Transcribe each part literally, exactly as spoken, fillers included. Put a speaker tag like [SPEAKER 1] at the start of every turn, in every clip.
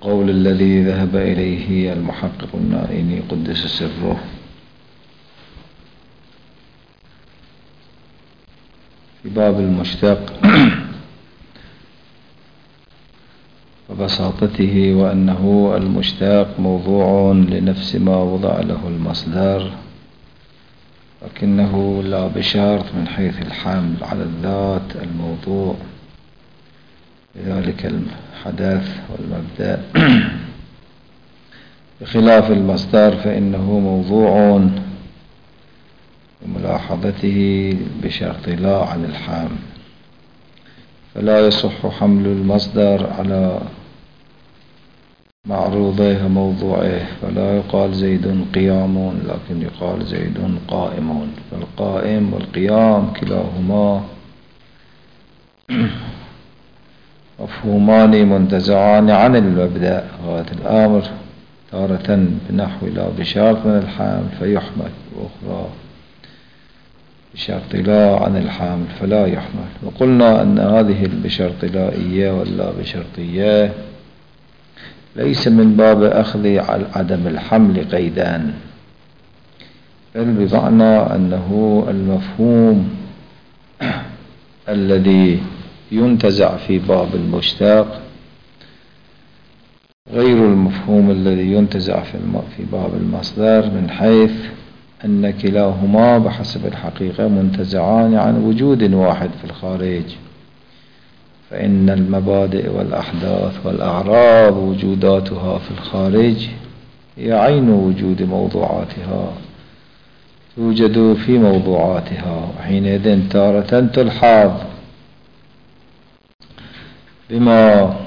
[SPEAKER 1] قول الذي ذهب إليه المحقق النائني قدس سره في باب المشتق وبساطته، وأنه المشتق موضوع لنفس ما وضع له المصدر، لكنه لا بشرط من حيث الحمل على الذات الموضوع لذلك الحدث والمبدأ، بخلاف المصدر فإنه موضوع بملاحظته بشرط لا عن الحمل، فلا يصح حمل المصدر على معروضه وموضوعه، فلا يقال زيد قيام لكن يقال زيد قائم، فالقائم والقيام كلاهما مفهومان منتزعان عن المبدأ غاية الأمر، تارة بنحو لا بشرط من الحمل فيحمل، وأخرى بشرط لا عن الحمل فلا يحمل. وقلنا أن هذه البشرط لائية واللا بشرطية ليس من باب أخذ عدم الحمل قيدان، بل بمعنى أنه المفهوم الذي ينتزع في باب المشتق غير المفهوم الذي ينتزع في باب المصدر، من حيث أن كلاهما بحسب الحقيقة منتزعان عن وجود واحد في الخارج، فإن المبادئ والأحداث والأعراض وجوداتها في الخارج هي عين وجود موضوعاتها توجد في موضوعاتها، وحينئذ تارة تلحظ بما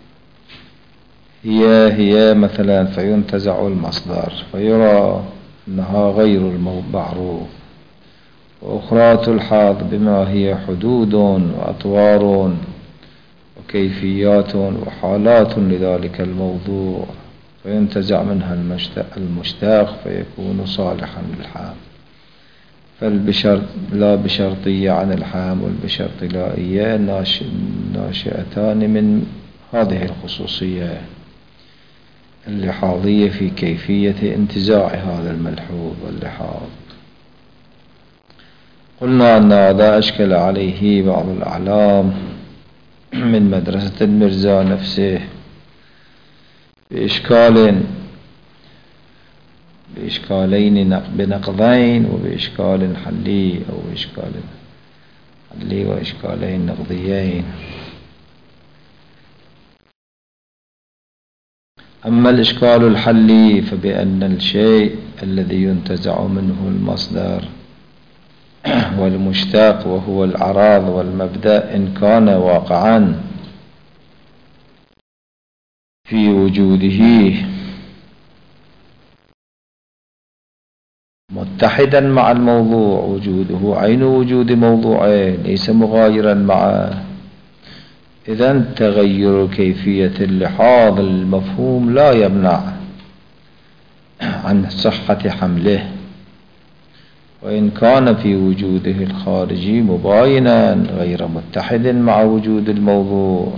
[SPEAKER 1] هي هي مثلا فينتزع المصدر فيرى أنها غير المعروف، وأخرى تلحظ بما هي حدود وأطوار وكيفيات وحالات لذلك الموضوع فينتزع منها المشتق فيكون صالحا للحام. فالبشرط لا بشرطية عن الحام والبشرط لائية ناشئتان من هذه الخصوصية اللحاظية في كيفية انتزاع هذا الملحوظ واللحاظ. قلنا أن هذا أشكل عليه بعض الأعلام من مدرسة المرزا نفسه بإشكال بإشكالين بنقضين وبإشكال حلي أو إشكال حلي وإشكالين نقضيين. أما الإشكال الحلي فبأن الشيء الذي ينتزع منه المصدر والمشتق وهو الأعراض والمبدأ إن كان واقعا في وجوده متحدا مع الموضوع، وجوده عين وجود موضوعه ليس مغايرا معه، إذن تغير كيفية اللحاظ المفهوم لا يمنع عن صحة حمله، وإن كان في وجوده الخارجي مباينا غير متحد مع وجود الموضوع،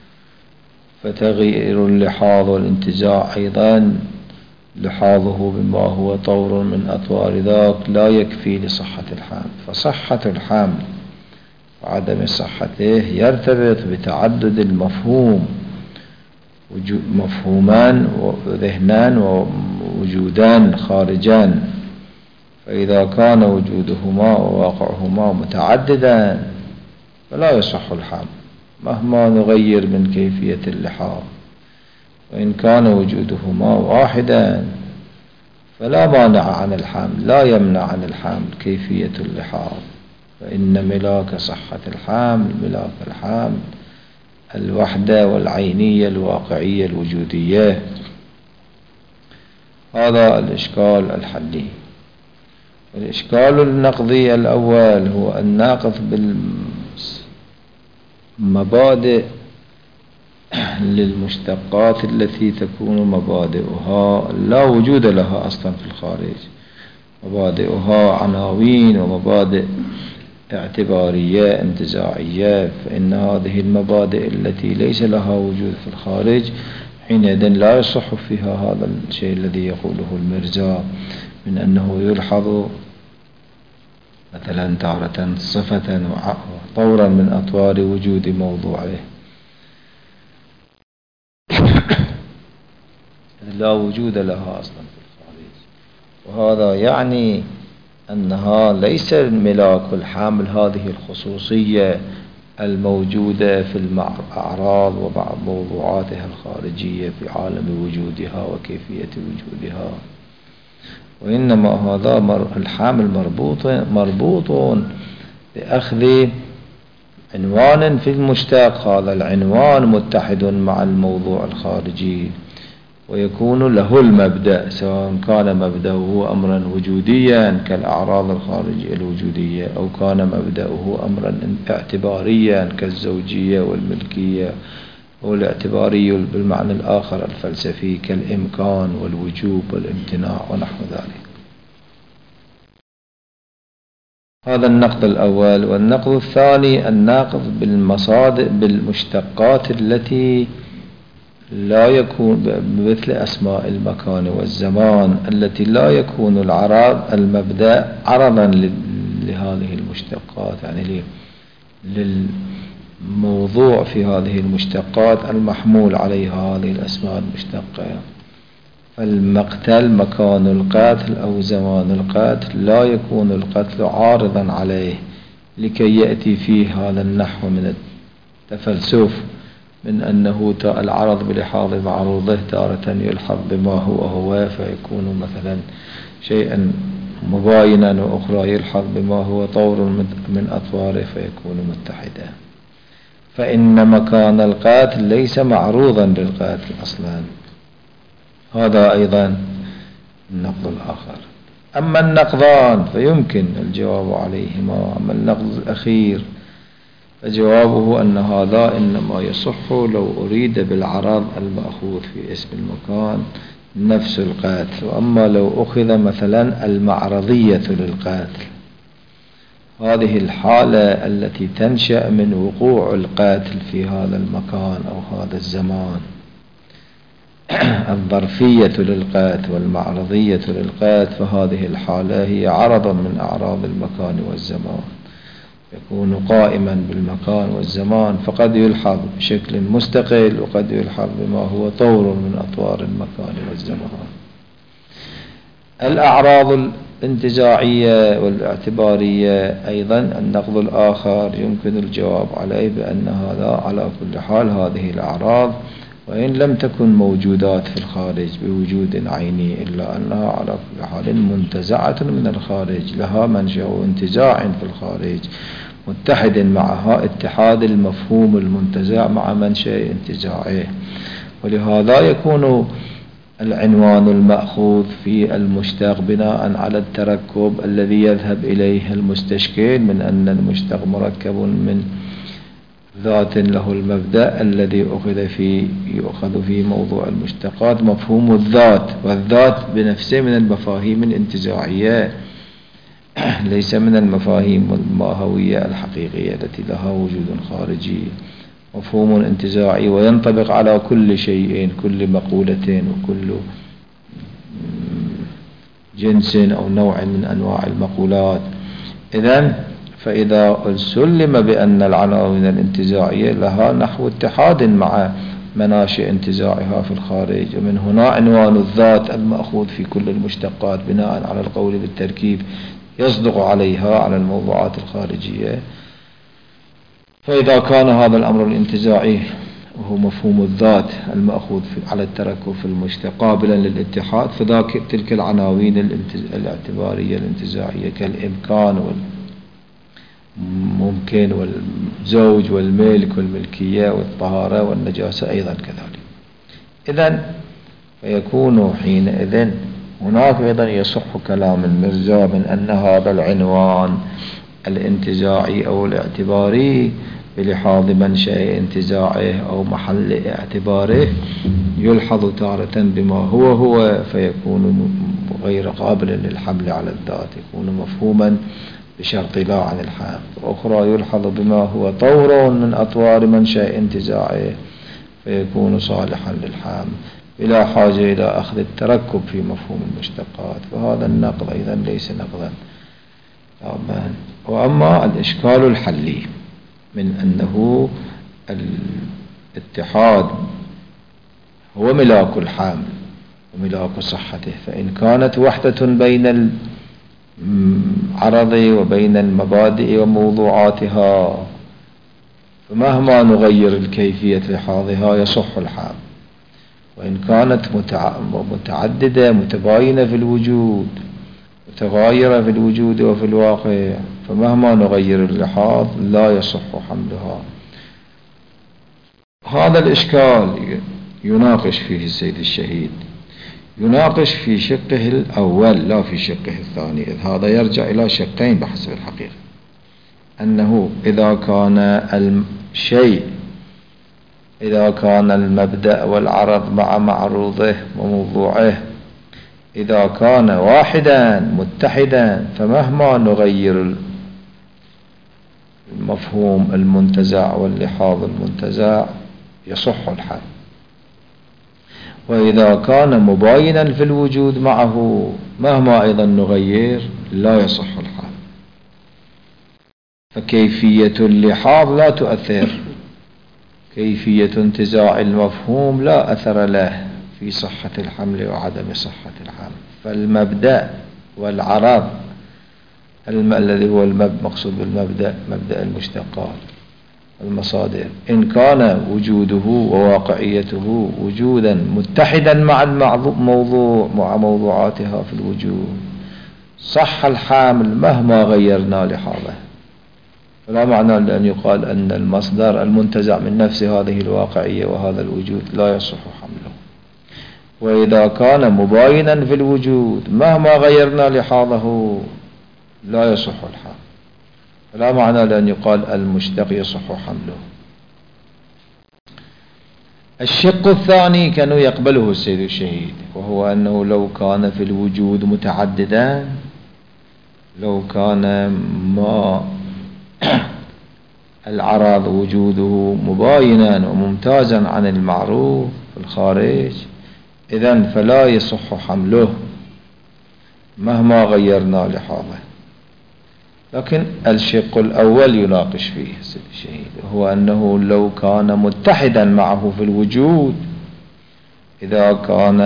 [SPEAKER 1] فتغيير اللحاظ والانتزاع أيضا لحاظه بما هو طور من أطوار ذاك لا يكفي لصحة الحمل، فصحة الحمل وعدم صحته يرتبط بتعدد المفهوم، مفهومان وذهنان ووجودان خارجان، فإذا كان وجودهما وواقعهما متعددا فلا يصح الحمل مهما نغير من كيفية اللحاظ، وإن كان وجودهما واحدا فلا مانع عن الحمل لا يمنع عن الحمل كيفية اللحاظ، فإن ملاك صحة الحمل ملاك الحمل الوحدة والعينية الواقعية الوجودية. هذا الإشكال الحلي. الإشكال النقضي الأول هو الناقض بالمبادئ للمشتقات التي تكون مبادئها لا وجود لها أصلا في الخارج، مبادئها عناوين ومبادئ اعتبارية انتزاعية، فإن هذه المبادئ التي ليس لها وجود في الخارج حينئذ لا يصح فيها هذا الشيء الذي يقوله المرزا من أنه يلحظ مثلا تارة صفة وطورا من أطوار وجود موضوعه لا وجود لها أصلا في الخارج. وهذا يعني أنها ليس الملاك الحامل هذه الخصوصية الموجودة في الأعراض وبعض موضوعاتها الخارجية في عالم وجودها وكيفية وجودها، وإنما هذا الحامل مربوط مربوط بأخذ عنوان في المشتق. هذا العنوان متحد مع الموضوع الخارجي ويكون له المبدأ، سواء كان مبدأه أمرا وجوديا كالأعراض الخارجية الوجودية أو كان مبدأه أمرا اعتباريا كالزوجية والملكية، أو الاعتباري بالمعنى الآخر الفلسفي كالإمكان والوجوب والامتناع ونحو ذلك. هذا النقد الأول. والنقد الثاني النقد بالمصادر بالمشتقات التي لا يكون مثل أسماء المكان والزمان التي لا يكون العرض المبدأ عرضا لهذه المشتقات، يعني للموضوع في هذه المشتقات المحمول عليها هذه الأسماء المشتقة. فالمقتل مكان القتل أو زمان القتل لا يكون القتل عارضا عليه لكي يأتي فيه هذا النحو من التفلسف من أنه العرض بلحاظ معروضه تارة يلحظ بما هو هو فيكون مثلا شيئا مباينا، وأخرى يلحظ بما هو طور من أطواره فيكون متحدا. فإن مكان القاتل ليس معروضا للقاتل أصلا. هذا أيضا النقد الآخر. أما النقضان فيمكن الجواب عليهما. أما النقد الأخير فجوابه أن هذا إنما يصح لو أريد بالعرض المأخوذ في اسم المكان نفس القاتل، وأما لو أخذ مثلا المعرضية للقاتل، هذه الحالة التي تنشأ من وقوع القاتل في هذا المكان أو هذا الزمان، الظرفية للقاتل والمعرضية للقاتل، فهذه الحالة هي عرض من أعراض المكان والزمان، يكون قائما بالمكان والزمان، فقد يلحظ بشكل مستقل وقد يلحظ بما هو طور من أطوار المكان والزمان. الأعراض الانتزاعية والاعتبارية أيضا النقد الآخر يمكن الجواب عليه بأن هذا على كل حال هذه الأعراض وإن لم تكن موجودات في الخارج بوجود عيني إلا أنها على كل حال منتزعة من الخارج، لها منشأ انتزاع في الخارج متحد معها اتحاد المفهوم المنتزع مع منشأ انتزاعه. ولهذا يكون العنوان المأخوذ في المشتق بناء على التركب الذي يذهب إليه المستشكل من أن المشتق مركب من ذات له المبدأ الذي أخذ فيه يؤخذ في موضوع المشتقات مفهوم الذات، والذات بنفسه من المفاهيم الانتزاعية ليس من المفاهيم الماهوية الحقيقية التي لها وجود خارجي، مفهوم انتزاعي وينطبق على كل شيء، كل مقولة وكل جنس أو نوع من أنواع المقولات. إذن فإذا سلم بأن العناوين الانتزاعية لها نحو اتحاد مع مناشئ انتزاعها في الخارج، ومن هنا عنوان الذات المأخوذ في كل المشتقات بناء على القول بالتركيب يصدق عليها على الموضوعات الخارجية. فإذا كان هذا الأمر الانتزاعي وهو مفهوم الذات المأخوذ على التركب في المشتق قابلا للاتحاد، فذاك تلك العناوين الاعتبارية الانتزاعية كالإمكان والممكن والزوج والملك والملكية والطهارة والنجاسة أيضا كذلك. إذن فيكون حينئذ هناك أيضا يصح كلام المرزا من أن هذا العنوان الانتزاعي أو الاعتباري بلحاظ منشأ انتزاعه أو محل اعتباره يلحظ تارة بما هو هو فيكون غير قابل للحمل على الذات، يكون مفهوما بشرط لا عن الحمل، وأخرى يلحظ بما هو طور من أطوار منشأ انتزاعه فيكون صالحا للحامل بلا حاجة إلى أخذ التركب في مفهوم المشتقات، فهذا النقض أيضا ليس نقضا طبعا. وأما الإشكال الحلي من أنه الاتحاد هو ملاك الحامل وملاك صحته، فإن كانت وحدة بين العرض وبين المبادئ وموضوعاتها فمهما نغير الكيفية لحاظها يصح الحامل، وإن كانت متعددة متباينة في الوجود متغايرة في الوجود وفي الواقع فمهما نغير اللحاظ لا يصح حملها. هذا الإشكال يناقش فيه السيد الشهيد، يناقش في شقه الأول لا في شقه الثاني، إذ هذا يرجع إلى شقين بحسب الحقيقة، أنه إذا كان الشيء إذا كان المبدأ والعرض مع معروضه وموضوعه إذا كان واحدا متحدا فمهما نغير المفهوم المنتزع واللحاظ المنتزع يصح الحال، وإذا كان مباينا في الوجود معه مهما أيضا نغير لا يصح الحال. فكيفية اللحاظ لا تؤثر، كيفية انتزاع المفهوم لا أثر له في صحة الحمل وعدم صحة الحمل. فالمبدأ والعرض الذي هو المقصود بالمبدأ مبدأ المشتقات المصادر إن كان وجوده وواقعيته وجودا متحدا مع الموضوع مع موضوعاتها في الوجود صح الحامل مهما غيرنا لحاظه. فلا معنى لأن يقال أن المصدر المنتزع من نفس هذه الواقعية وهذا الوجود لا يصح حمله، وإذا كان مباينا في الوجود مهما غيرنا لحاظه لا يصح الحال. فلا معنى لأن يقال المشتق يصح حمله. الشق الثاني كان يقبله السيد الشهيد، وهو أنه لو كان في الوجود متعددا، لو كان ما العرض وجوده مباينا وممتازا عن المعروف في الخارج إذن فلا يصح حمله مهما غيرنا لحاظه. لكن الشق الأول يناقش فيه السيد الشهيد، هو أنه لو كان متحدا معه في الوجود، إذا كان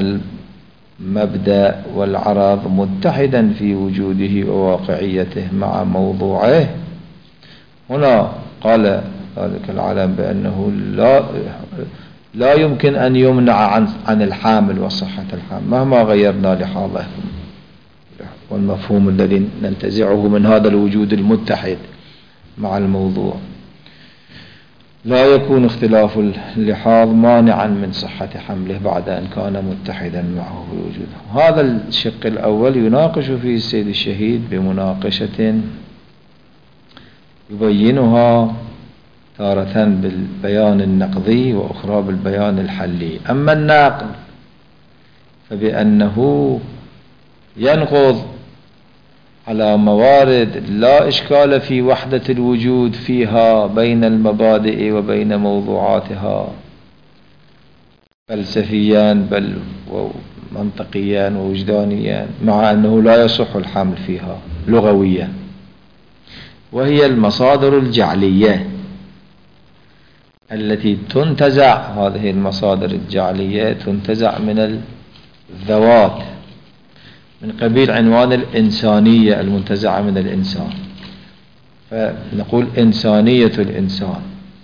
[SPEAKER 1] المبدأ والعرض متحدا في وجوده وواقعيته مع موضوعه، هنا قال ذلك العالم بأنه لا لا يمكن أن يمنع عن عن الحامل وصحة الحامل مهما غيرنا لحاظه، والمفهوم الذي ننتزعه من هذا الوجود المتحد مع الموضوع لا يكون اختلاف اللحاظ مانعا من صحة حمله بعد أن كان متحدا معه في الوجود. هذا الشق الأول يناقش فيه السيد الشهيد بمناقشة يبينها تارة بالبيان النقضي وأخرى بالبيان الحلي. أما النقل فبأنه ينقض على موارد لا إشكال في وحدة الوجود فيها بين المبادئ وبين موضوعاتها فلسفيا بل ومنطقيا ووجدانيا، مع أنه لا يصح الحمل فيها لغويا، وهي المصادر الجعلية التي تنتزع. هذه المصادر الجعلية تنتزع من الذوات من قبيل عنوان الإنسانية المنتزعة من الإنسان، فنقول إنسانية الإنسان،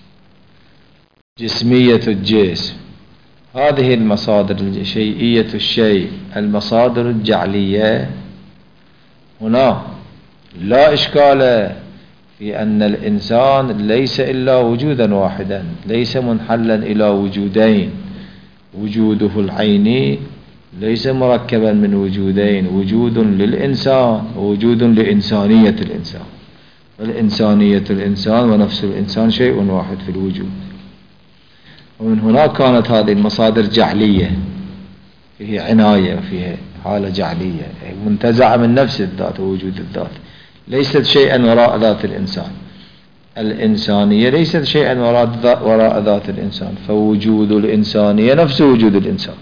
[SPEAKER 1] جسمية الجسم، هذه المصادر شيئية الشيء، المصادر الجعلية. هنا لا إشكال في أن الإنسان ليس إلا وجودا واحدا، ليس منحلا إلى وجودين، وجوده العيني ليس مركبا من وجودين، وجود للإنسان ووجود لإنسانية الإنسان، والإنسانية الإنسان ونفس الإنسان شيء واحد في الوجود. ومن هنا كانت هذه المصادر جعلية، فيه عناية وفيها حالة جعلية منتزعة من نفس الذات ووجود الذات، ليست شيئا وراء ذات الإنسان. الإنسانية ليست شيئا وراء ذات الإنسان، فوجود الإنسانية نفس وجود الإنسان.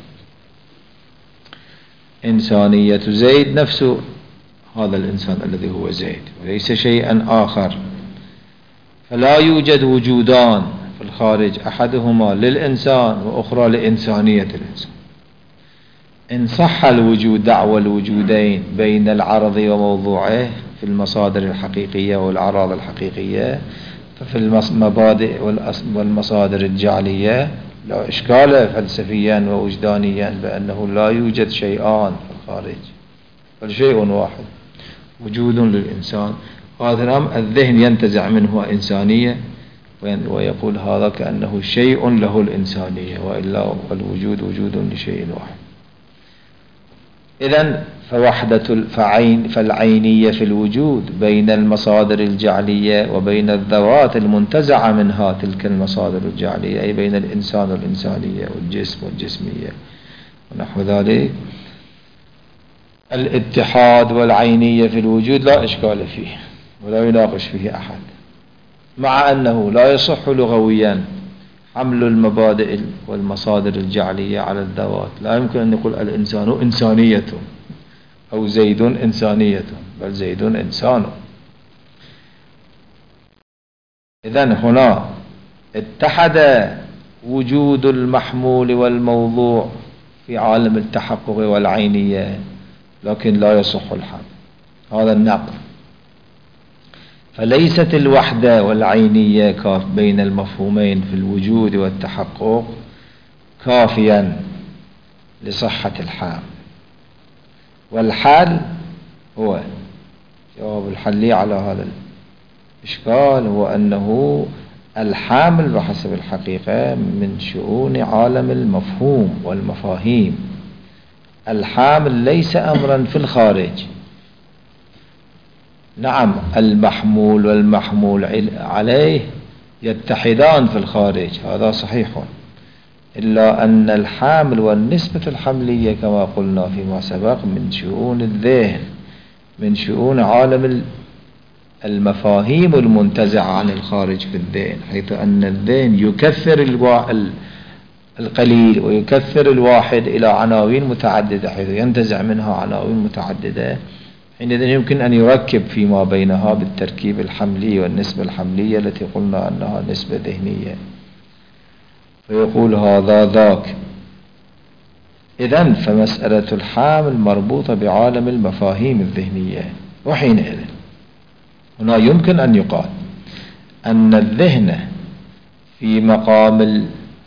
[SPEAKER 1] إنسانية زيد نفس هذا الإنسان الذي هو زيد، وليس شيئا آخر. فلا يوجد وجودان في الخارج، أحدهما للإنسان وأخرى لإنسانية الإنسان. إن صح الوجود دعوى الوجودين بين العرض وموضوعه في المصادر الحقيقية والأعراض الحقيقية، ففي المبادئ والمصادر الجعلية لا إشكال فلسفيا ووجدانيا بأنه لا يوجد شيئان في الخارج، بل شيء واحد وجود للإنسان. هذا نعم الذهن ينتزع منه إنسانية ويقول هذا كأنه شيء له الإنسانية، وإلا الوجود وجود لشيء واحد. إذن فوحدة فعين فالعينية في الوجود بين المصادر الجعلية وبين الذوات المنتزعة منها تلك المصادر الجعلية، أي بين الإنسان والإنسانية والجسم والجسمية ونحو ذلك. الاتحاد والعينية في الوجود لا إشكال فيه ولا يناقش فيه أحد، مع أنه لا يصح لغويا حمل المبادئ والمصادر الجعلية على الذوات. لا يمكن أن نقول الإنسان إنسانية أو زيد إنسانية، بل زيد إنسان. إذن هنا اتحد وجود المحمول والموضوع في عالم التحقق والعينية، لكن لا يصح الحمل، هذا النقل. فليست الوحدة والعينية كاف بين المفهومين في الوجود والتحقق كافيا لصحة الحال. والحال هو جواب الحلي على هذا الإشكال، هو أنه الحامل بحسب الحقيقة من شؤون عالم المفهوم والمفاهيم. الحامل ليس أمرا في الخارج. نعم المحمول والمحمول عليه يتحدان في الخارج، هذا صحيح، إلا أن الحامل والنسبة الحملية كما قلنا فيما سبق من شؤون الذهن، من شؤون عالم المفاهيم المنتزعة عن الخارج في الذهن، حيث أن الذهن يكثر القليل ويكثر الواحد إلى عناوين متعددة، حيث ينتزع منها عناوين متعددة. حينئذ يمكن أن يركب فيما بينها بالتركيب الحملي والنسبة الحملية التي قلنا أنها نسبة ذهنية، فيقول هذا ذاك. إذن فمسألة الحامل مربوطة بعالم المفاهيم الذهنية. وحينئذ هنا يمكن أن يقال أن الذهن في مقام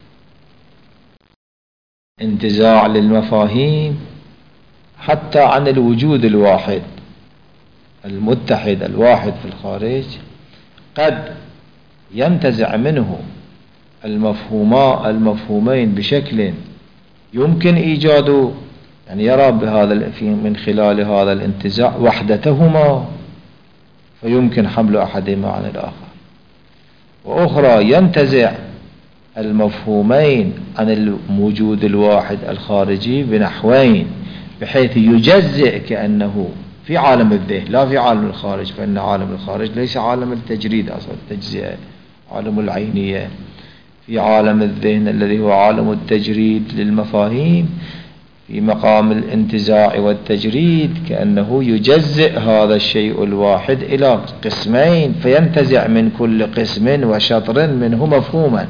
[SPEAKER 1] الانتزاع للمفاهيم حتى عن الوجود الواحد المتحد الواحد في الخارج، قد ينتزع منه المفهوما المفهومين بشكل يمكن إيجاده، يعني يرى بهذا من خلال هذا الانتزاع وحدتهما، فيمكن حمل أحدهما عن الآخر. وأخرى ينتزع المفهومين عن الوجود الواحد الخارجي بنحوين، بحيث يجزئ كأنه في عالم الذهن لا في عالم الخارج، فإن عالم الخارج ليس عالم التجريد أصلا، التجزئة عالم العينية. في عالم الذهن الذي هو عالم التجريد للمفاهيم في مقام الانتزاع والتجريد، كأنه يجزئ هذا الشيء الواحد إلى قسمين، فينتزع من كل قسم وشطر منه مفهوما،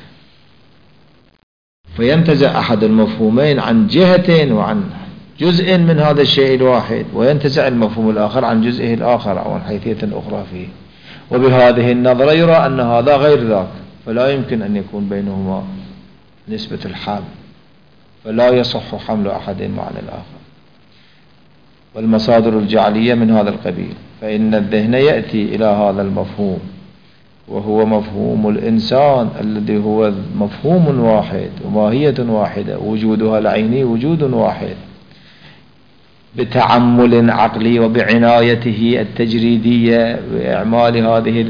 [SPEAKER 1] فينتزع أحد المفهومين عن جهة وعن جزء من هذا الشيء الواحد، وينتزع المفهوم الآخر عن جزئه الآخر أو عن حيثية أخرى فيه. وبهذه النظرة يرى أن هذا غير ذاك، فلا يمكن أن يكون بينهما نسبة الحمل، فلا يصح حمل أحدهما عن الآخر. والمصادر الجعلية من هذا القبيل، فإن الذهن يأتي إلى هذا المفهوم وهو مفهوم الإنسان الذي هو مفهوم واحد وماهية واحدة، وجودها العيني وجود واحد، بتعمل عقلي وبعنايته التجريدية وإعمال هذه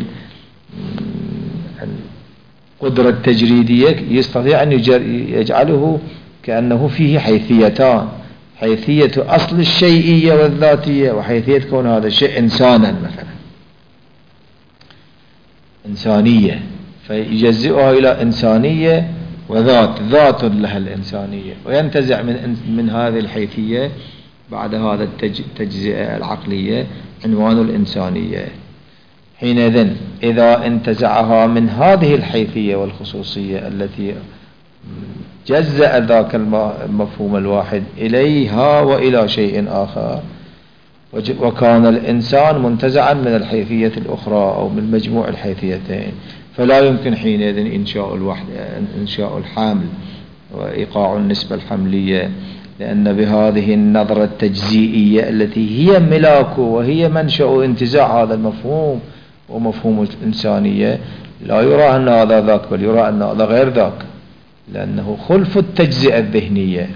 [SPEAKER 1] القدرة التجريدية، يستطيع أن يجعله كأنه فيه حيثيتان: حيثية أصل الشيئية والذاتية، وحيثية كون هذا الشيء إنسانا مثلا. إنسانية، فيجزئها إلى إنسانية وذات، ذات لها الإنسانية، وينتزع من من هذه الحيثية بعد هذا التجزئة العقلية عنوان الإنسانية. حينئذ إذا انتزعها من هذه الحيثية والخصوصية التي جزأ ذاك المفهوم الواحد إليها وإلى شيء آخر، وكان الإنسان منتزعا من الحيثية الأخرى أو من مجموع الحيثيتين، فلا يمكن حينئذ إنشاء الوحدة، إنشاء الحمل وإيقاع النسبة الحملية، لأن بهذه النظرة التجزئية التي هي ملاكه وهي منشأ انتزاع هذا المفهوم ومفهوم الإنسانية، لا يرى أن هذا ذاك، بل يرى أن هذا غير ذاك، لأنه خلف التجزئة الذهنية،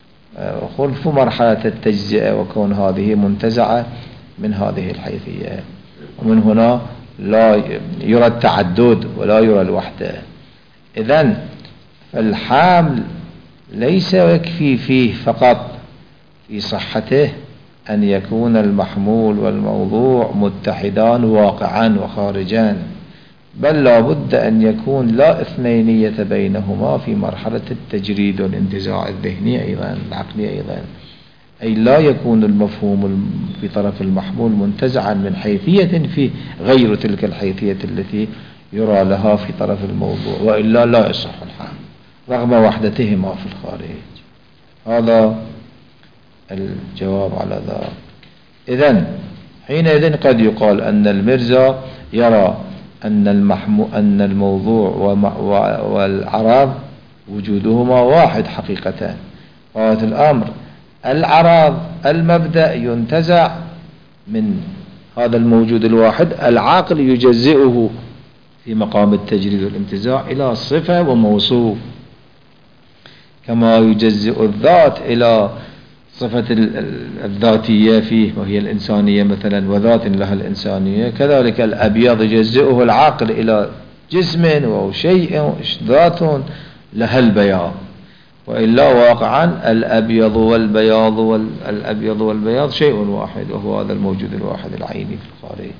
[SPEAKER 1] خلف مرحلة التجزئة، وكون هذه منتزعة من هذه الحيثية. ومن هنا لا يرى التعدد ولا يرى الوحدة. إذن فالحامل ليس يكفي فيه فقط في صحته أن يكون المحمول والموضوع متحدان واقعا وخارجا، بل لا بد أن يكون لا اثنينية بينهما في مرحلة التجريد والانتزاع الذهني أيضا العقلي أيضا، أي لا يكون المفهوم في طرف المحمول منتزعا من حيثية في غير تلك الحيثية التي يرى لها في طرف الموضوع، وإلا لا يصح الحمل رغم وحدتهما في الخارج. هذا الجواب على ذلك. إذن حينئذ قد يقال أن المرزا يرى أن المحمو أن الموضوع والعرض وجودهما واحد حقيقة. غاية الأمر العرض المبدأ ينتزع من هذا الموجود الواحد، العقل يجزئه في مقام التجريد والانتزاع إلى صفة وموصوف، كما يجزئ الذات إلى صفة الذاتية فيه وهي الإنسانية مثلا، وذات لها الإنسانية، كذلك الأبيض يجزئه العقل إلى جسم أو شيء ذات لها البياض، وإلا واقعا الأبيض والبياض والأبيض والبياض شيء واحد، وهو هذا الموجود الواحد العيني في الخارج.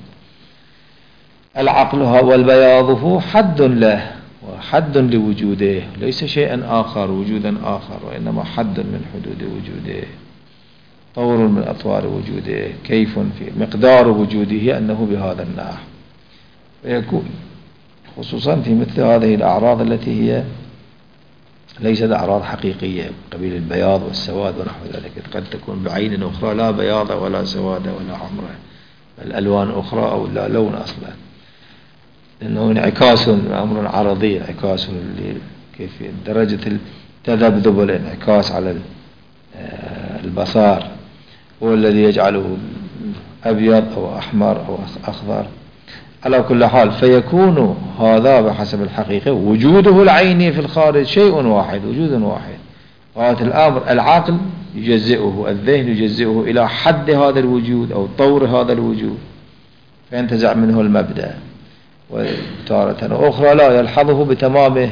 [SPEAKER 1] العقل والبياضه حد له وحد لوجوده، ليس شيئا آخر وجودا آخر، وإنما حد من حدود وجوده، طور من أطوار وجوده، كيف في مقدار وجوده أنه بهذا النحو. ويكون خصوصا في مثل هذه الأعراض التي هي ليست أعراض حقيقية قبيل البياض والسواد ونحو ذلك، قد تكون بعين أخرى لا بياض ولا سواد ولا حمر، بل ألوان أخرى أو لا لون أصلا، لأنه انعكاس أمر عرضي، انعكاس كيف درجة التذبذب والانعكاس على البصار هو الذي يجعله أبيض أو أحمر أو أخضر. على كل حال فيكون هذا بحسب الحقيقة وجوده العيني في الخارج شيء واحد، وجود واحد. غاية الأمر العقل يجزئه، الذهن يجزئه إلى حد هذا الوجود أو طور هذا الوجود، فينتزع منه المبدأ، وتارة أخرى لا يلحظه بتمامه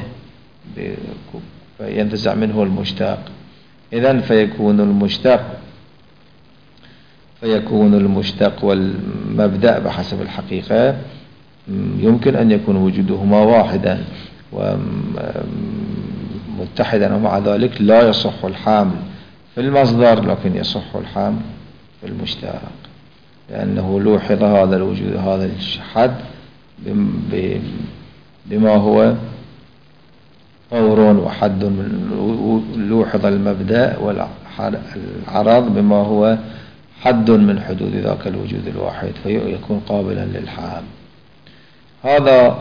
[SPEAKER 1] فينتزع منه المشتق. إذن فيكون المشتق فيكون المشتق والمبدأ بحسب الحقيقة يمكن أن يكون وجودهما واحدا ومتحدا، ومع ذلك لا يصح الحمل في المصدر، لكن يصح الحمل في المشتق، لأنه لوحظ هذا الوجود هذا الحد بما هو طور وحد من لوحظ المبدأ، والعرض بما هو حد من حدود ذاك الوجود الواحد، فيكون قابلا للحمل. هذا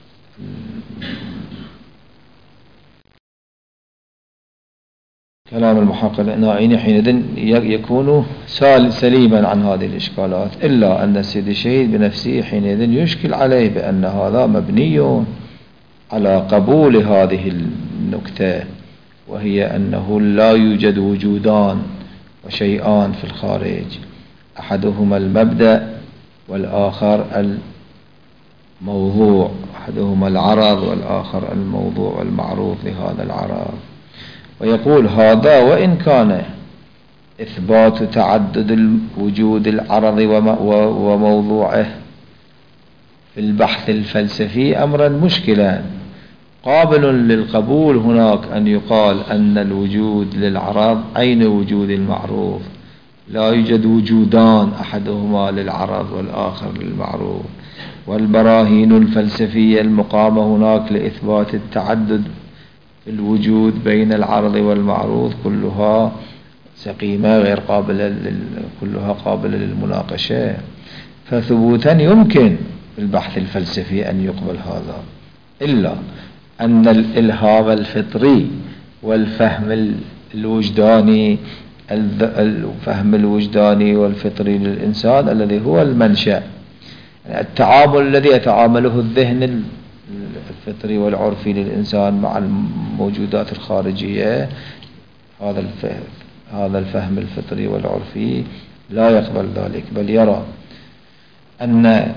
[SPEAKER 1] كلام المحقق النائين حينئذ يكون سليما عن هذه الإشكالات، إلا أن السيد الشهيد بنفسه حينئذ يشكل عليه بأن هذا مبني على قبول هذه النكتة، وهي أنه لا يوجد وجودان وشيئان في الخارج، أحدهما المبدأ والآخر الموضوع، أحدهما العرض والآخر الموضوع والمعروف لهذا العرض. ويقول هذا وإن كان إثبات تعدد وجود العرض وموضوعه في البحث الفلسفي أمرا مشكلا قابل للقبول هناك أن يقال أن الوجود للعرض عين وجود المعروف، لا يوجد وجودان أحدهما للعرض والآخر للمعروف، والبراهين الفلسفية المقامة هناك لإثبات التعدد في الوجود بين العرض والمعروض كلها سقيمة غير قابلة لل... كلها قابلة للمناقشة. فثبوتا يمكن في البحث الفلسفي أن يقبل هذا، إلا أن الإلهام الفطري والفهم الوجداني الفهم الوجداني والفطري للإنسان الذي هو المنشأ، التعامل الذي يتعامله الذهن الفطري والعرفي للإنسان مع الموجودات الخارجية، هذا الفهم هذا الفهم الفطري والعرفي لا يقبل ذلك، بل يرى أن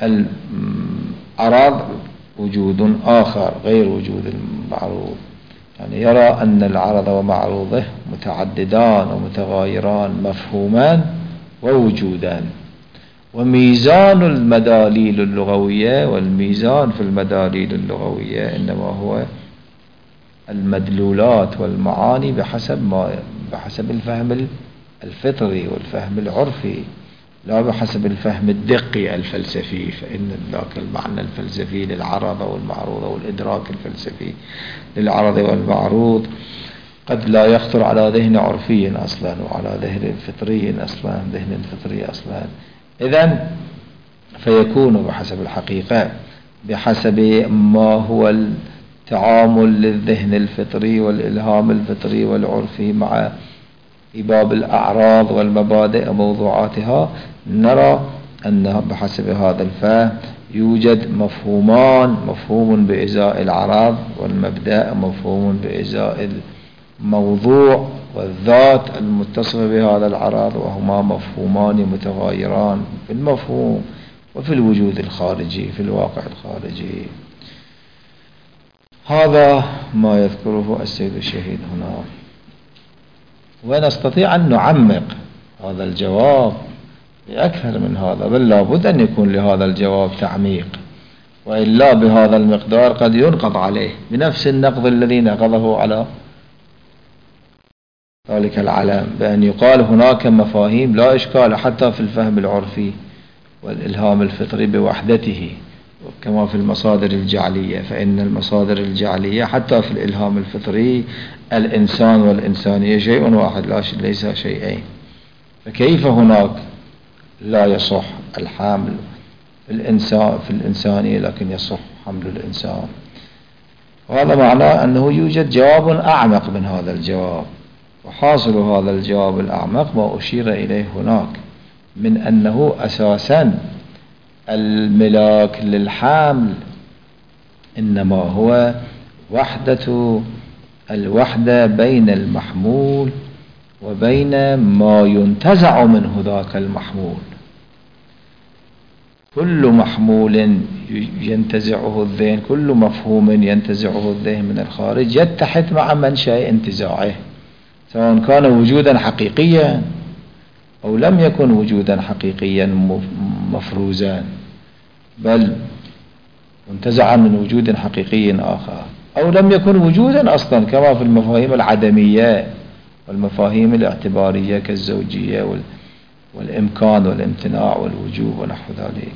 [SPEAKER 1] العرض وجود آخر غير وجود المعروض، يعني يرى أن العرض ومعروضه متعددان ومتغايران مفهومان ووجودان. وميزان المداليل اللغوية، والميزان في المداليل اللغوية إنما هو المدلولات والمعاني بحسب ما بحسب الفهم الفطري والفهم العرفي، لا بحسب الفهم الدقي الفلسفي، فإن ذاك المعنى الفلسفي للعرض والمعروض والإدراك الفلسفي للعرض والمعروض قد لا يخطر على ذهن عرفي أصلا وعلى ذهن فطري أصلا ذهن فطري أصلا. إذن فيكون بحسب الحقيقة بحسب ما هو التعامل للذهن الفطري والإلهام الفطري والعرفي مع إباب الأعراض والمبادئ وموضوعاتها، نرى أن بحسب هذا الفهم يوجد مفهومان، مفهوم بإزاء العرض والمبدأ، مفهوم بإزاء الموضوع والذات المتصفة بهذا العرض، وهما مفهومان متغايران في المفهوم وفي الوجود الخارجي في الواقع الخارجي. هذا ما يذكره السيد الشهيد هنا، ونستطيع أن نعمق هذا الجواب بأكثر من هذا، بل لابد أن يكون لهذا الجواب تعميق، وإلا بهذا المقدار قد ينقض عليه بنفس النقض الذي نقضه على ذلك العلم، بأن يقال هناك مفاهيم لا إشكال حتى في الفهم العرفي والإلهام الفطري بوحدته كما في المصادر الجعلية، فإن المصادر الجعلية حتى في الإلهام الفطري الإنسان والإنسانية شيء واحد لا ليس شيئين، فكيف هناك لا يصح الحمل في الإنسان في الإنسانية لكن يصح حمل الإنسان؟ وهذا معناه أنه يوجد جواب أعمق من هذا الجواب، وحاصل هذا الجواب الأعمق ما أشير إليه هناك من أنه أساسا الملاك للحمل إنما هو وحدة الوحدة بين المحمول وبين ما ينتزع منه ذاك المحمول. كل محمول ينتزعه الذهن، كل مفهوم ينتزعه الذهن من الخارج يتحد مع منشأ انتزاعه، سواء كان وجودا حقيقيا أو لم يكن وجودا حقيقيا مفروزا، بل منتزعا من وجود حقيقي آخر، أو لم يكن وجودا أصلا كما في المفاهيم العدمية والمفاهيم الاعتبارية كالزوجية والإمكان والامتناع والوجوب ونحو ذلك.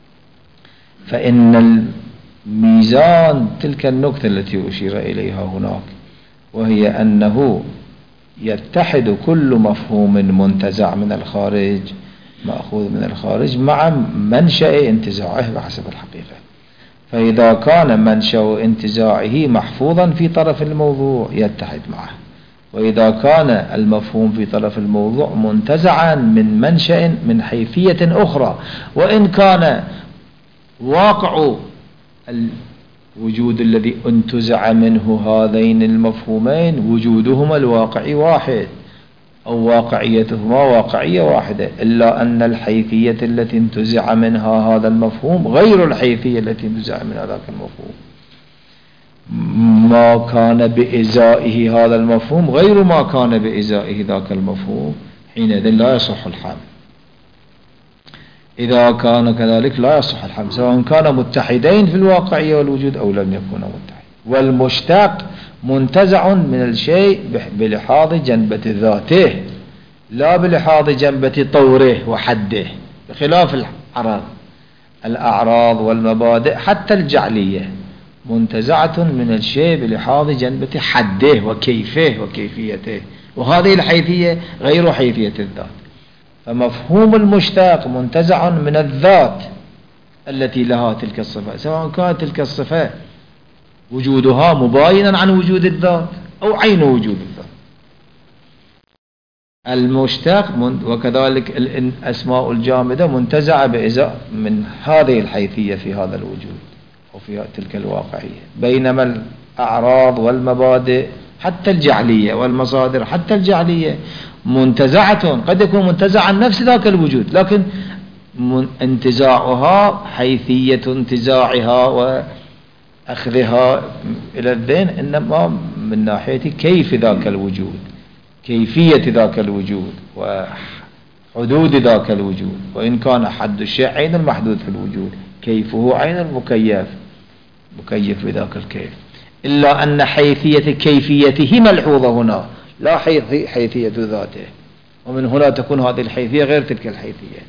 [SPEAKER 1] فإن الميزان تلك النقطة التي أشير إليها هناك، وهي أنه يتحد كل مفهوم منتزع من الخارج مأخوذ من الخارج مع منشأ انتزاعه بحسب الحقيقة. فإذا كان منشأ انتزاعه محفوظا في طرف الموضوع يتحد معه، وإذا كان المفهوم في طرف الموضوع منتزعا من منشأ من حيثية أخرى، وإن كان واقع الوجود الذي انتزع منه هذين المفهومين وجودهما الواقعي واحد أو واقعيتهما واقعية واحدة، إلا أن الحيثية التي انتزع منها هذا المفهوم غير الحيثية التي انتزع منها ذاك المفهوم. ما كان بإزائه هذا المفهوم غير ما كان بإزائه ذاك المفهوم، حينئذ لا يصح الحمل. إذا كان كذلك لا يصح الحمل، سواء كان متحدين في الواقعية والوجود أو لم يكونا متحدين. والمشتق منتزع من الشيء بلحاظ جنبة ذاته لا بلحاظ جنبة طوره وحده، بخلاف الأعراض. الأعراض والمبادئ حتى الجعلية منتزعة من الشيء بلحاظ جنبة حده وكيفه وكيفيته، وهذه الحيثية غير حيثية الذات. فمفهوم المشتق منتزع من الذات التي لها تلك الصفة، سواء كانت تلك الصفة وجودها مباينا عن وجود الذات أو عين وجود الذات. المشتق وكذلك الأسماء الجامدة منتزعة بإزاء من هذه الحيثية في هذا الوجود أو في تلك الواقعية. بينما الأعراض والمبادئ حتى الجعلية والمصادر حتى الجعلية منتزعة، قد يكون منتزع عن نفس ذاك الوجود، لكن انتزاعها حيثية انتزاعها وأخذها إلى الذهن إنما من ناحية كيف ذاك الوجود، كيفية ذاك الوجود وحدود ذاك الوجود. وإن كان حد الشيء عين المحدود في الوجود، كيفه عين المكيف مكيف بذاك الكيف، إلا أن حيثية كيفيته ملحوظة هنا لا حيثية ذاته، ومن هنا تكون هذه الحيثية غير تلك الحيثية.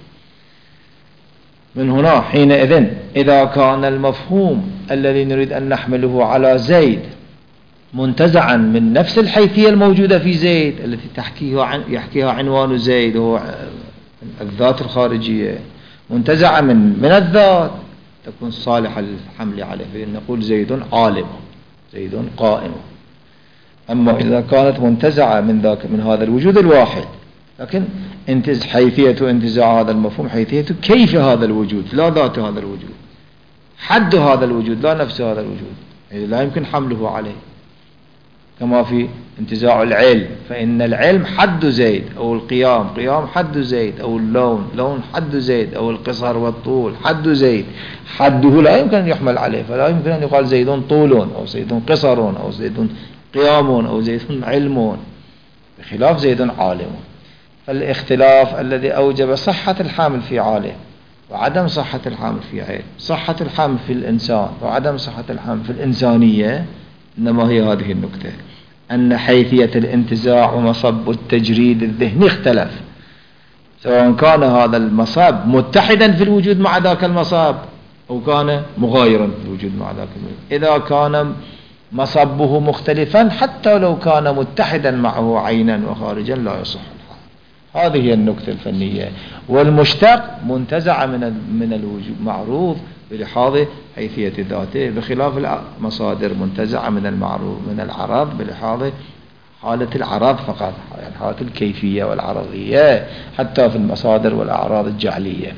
[SPEAKER 1] من هنا حينئذ إذا كان المفهوم الذي نريد أن نحمله على زيد منتزعا من نفس الحيثية الموجودة في زيد التي تحكيها عن يحكيها عنوان زيد هو الذات الخارجية، منتزعا من من الذات، تكون صالحة للحمل عليه، فإن نقول زيد عالم زيد قائم. أما إذا كانت منتزعة من ذاك من هذا الوجود الواحد، لكن انتز حيثية انتزاع هذا المفهوم حيثية كيف هذا الوجود لا ذات هذا الوجود، حد هذا الوجود لا نفس هذا الوجود، لا يمكن حمله عليه. كما في انتزاع العلم، فإن العلم حد زيد، أو القيام قيام حد زيد، أو اللون لون حد زيد، أو القصر والطول حد زيد، حده لا يمكن أن يحمل عليه، فلا يمكن أن يقال زيد طول أو زيد قصر أو زيد قيام أو زيد علم، بخلاف زيد عالم. فالاختلاف الذي أوجب صحة الحامل في عالم وعدم صحة الحامل في علم، صحة الحامل في الإنسان وعدم صحة الحامل في الإنسانية، إنما هي هذه النكتة، أن حيثية الانتزاع ومصب التجريد الذهني اختلف، سواء كان هذا المصاب متحدا في الوجود مع ذاك المصاب أو كان مغايرا في الوجود مع ذاك الوجود. إذا كان مصبه مختلفا حتى لو كان متحدا معه عينا وخارجا لا يصح الحال. هذه هي النكتة الفنية. والمشتق منتزع من من الوجود معروض بلحاظ حيثية ذاته، بخلاف المصادر منتزعة من المعروض من العرض بلحاظ حالة العرض فقط، يعني حالة الكيفية والعرضية، حتى في المصادر والأعراض الجعلية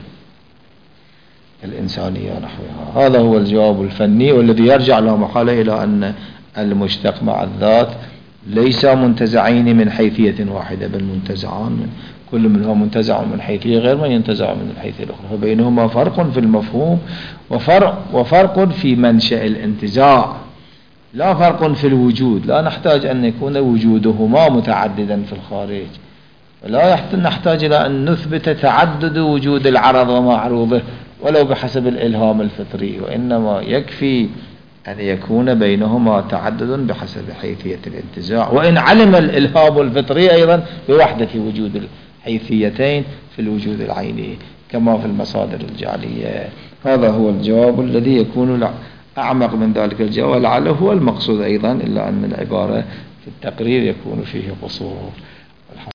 [SPEAKER 1] الإنسانية ونحوها. هذا هو الجواب الفني، والذي يرجع له محالة إلى أن المشتق مع الذات ليس منتزعين من حيثية واحدة، بل منتزعان من كل منهم منتزع من حيثية غير ما ينتزع من الحيثية الأخرى، فبينهما فرق في المفهوم وفرق وفرق في منشأ الانتزاع، لا فرق في الوجود. لا نحتاج أن يكون وجودهما متعددا في الخارج، ولا نحتاج إلى أن نثبت تعدد وجود العرض ومعروضه ولو بحسب الإلهام الفطري، وإنما يكفي أن يكون بينهما تعدد بحسب حيثية الانتزاع، وإن علم الإلهام الفطري أيضا بوحدة وجود الحيثيتين في الوجود العيني كما في المصادر الجعلية. هذا هو الجواب الذي يكون أعمق من ذلك الجواب، لعله هو المقصود أيضا، إلا أن العبارة في التقرير يكون فيه قصور.